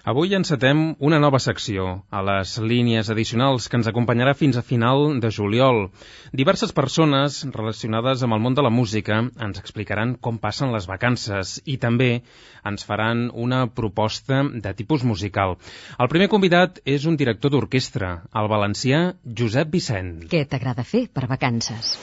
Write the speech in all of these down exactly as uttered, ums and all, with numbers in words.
Avui encetem una nova secció, a les línies addicionals, que ens acompanyarà fins a final de juliol. Diverses persones relacionades amb el món de la música ens explicaran com passen les vacances i també ens faran una proposta de tipus musical. El primer convidat és un director d'orquestra, el valencià Josep Vicent. Què t'agrada fer per vacances?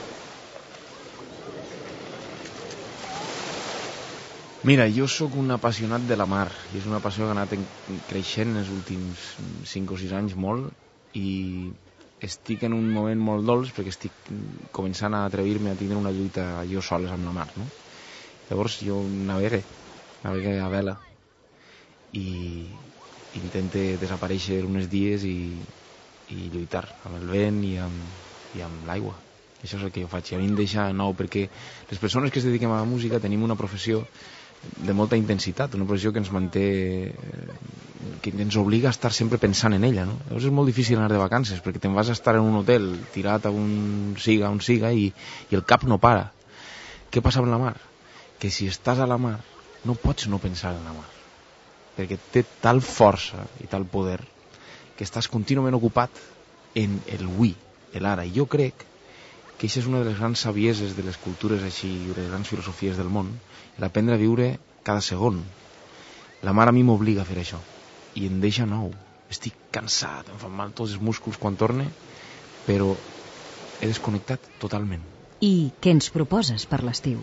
Mira, jo sóc un apassionat de la mar i és una passió que ha anat creixent en els últims cinc o sis anys molt i estic en un moment molt dolç perquè estic començant a atrevir-me a tindre una lluita jo soles amb la mar, no? Llavors jo navegue, navegue a vela i intente desaparèixer uns dies i, i lluitar amb el vent i amb, i amb l'aigua. Això és el que jo faig i a mi em deixa nou perquè les persones que es dediquem a la música tenim una professió de molta intensitat, una professió que ens manté, que ens obliga a estar sempre pensant en ella, no? Llavors és molt difícil anar de vacances perquè te'n vas a estar en un hotel tirat a un siga, on siga i, i el cap no para. Què passa amb la mar? Que si estàs a la mar no pots no pensar en la mar perquè té tal força i tal poder que estàs contínuament ocupat en el avui, l'ara. I jo crec que això és una de les grans sabieses de les cultures així, de les grans filosofies del món, l'aprendre a viure cada segon. La mar a mi m'obliga a fer això i em deixa nou. Estic cansat, em fan mal tots els músculs quan torne, però he desconnectat totalment. I què ens proposes per l'estiu?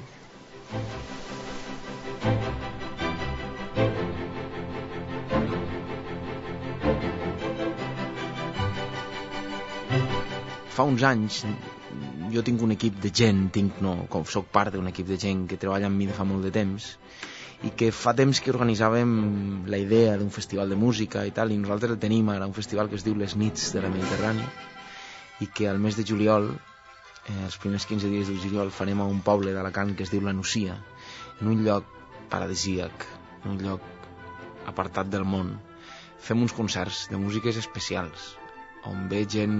Fa uns anys jo tinc un equip de gent, tinc no, com soc part d'un equip de gent que treballa amb mi de fa molt de temps i que fa temps que organitzàvem la idea d'un festival de música i tal, i nosaltres el tenim ara, un festival que es diu Les Nits de la Mediterrània i que al mes de juliol, eh, els primers quinze dies de juliol, farem a un poble d'Alacant que es diu La Nucia, en un lloc paradisíac, en un lloc apartat del món. Fem uns concerts de músiques especials on ve gent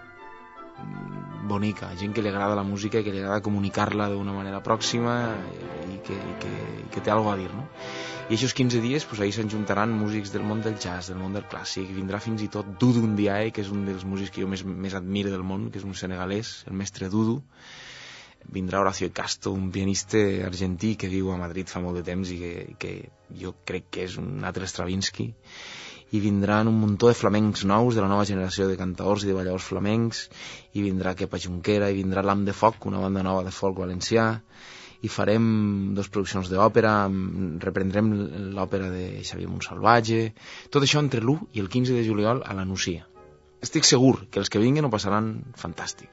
bonica, gent que li agrada la música i que li agrada comunicar-la d'una manera pròxima i que, i que, i que té alguna a dir, no? I aquests quinze dies, pues, ahir s'enjuntaran músics del món del jazz, del món del clàssic, vindrà fins i tot Dudu Ndiaye, que és un dels músics que jo més, més admiro del món, que és un senegalès, el mestre Dudu. Vindrà Horacio Casto, un pianista argentí que viu a Madrid fa molt de temps i que, que jo crec que és un altre Stravinsky. I vindran un muntó de flamencs nous de la nova generació de cantaors i de balladors flamencs, i vindrà Kepa Junquera, i vindrà l'Am de Foc, una banda nova de folk valencià, i farem dos produccions d'òpera, reprendrem l'òpera de Xavier Montsalvatge, tot això entre l'u i el quinze de juliol a la Nucia. Estic segur que els que vinguen ho passaran fantàstic.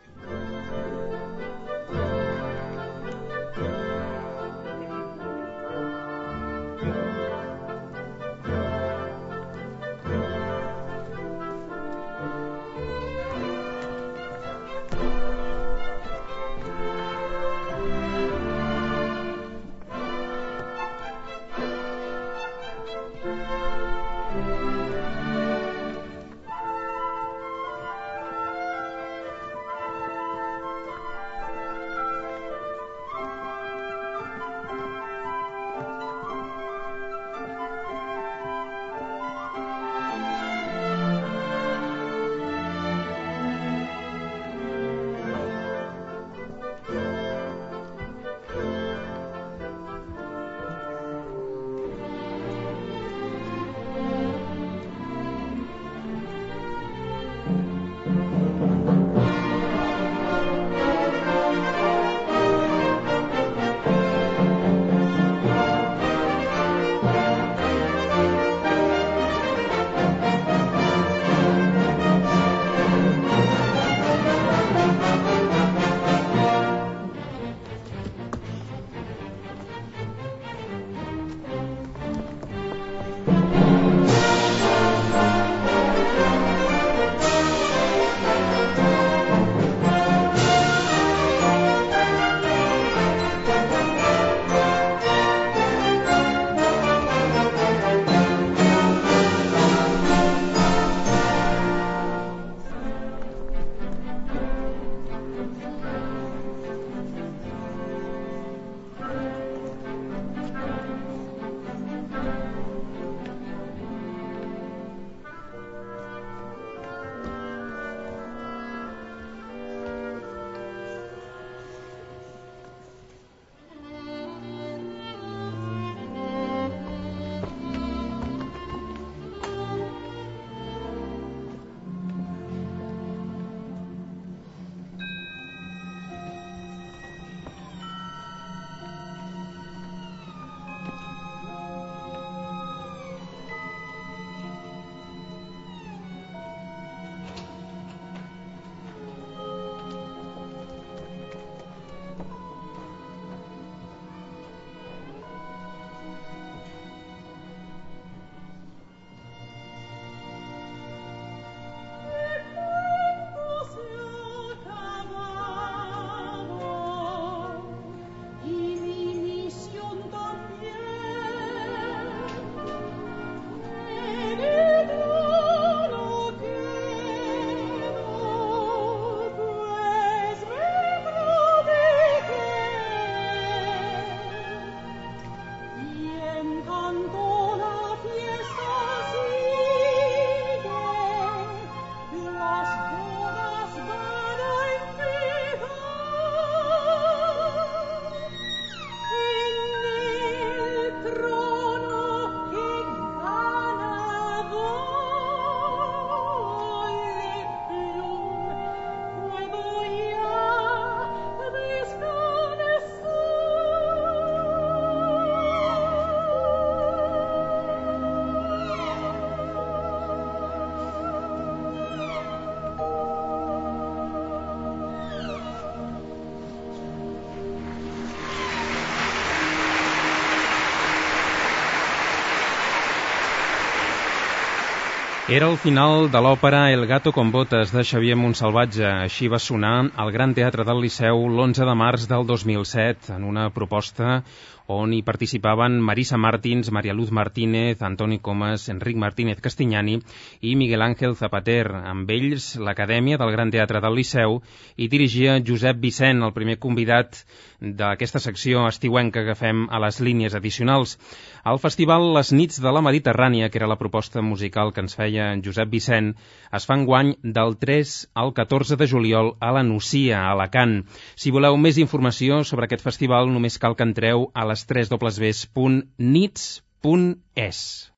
Era el final de l'òpera El gato con botas de Xavier Montsalvatge. Així va sonar al Gran Teatre del Liceu l'onze de març del dos mil set, en una proposta on hi participaven Marisa Martins, Maria Luz Martínez, Antoni Comas, Enric Martínez Castignani i Miguel Ángel Zapater. Amb ells, l'Acadèmia del Gran Teatre del Liceu, i dirigia Josep Vicent, el primer convidat d'aquesta secció estiuenca que fem a les línies addicionals. Al festival Les Nits de la Mediterrània, que era la proposta musical que ens feia Josep Vicent, es fa enguany del tres al catorze de juliol a la Nucia, a Alacant. Si voleu més informació sobre aquest festival, només cal que entreu a les tres dobles ves punt nits punt es.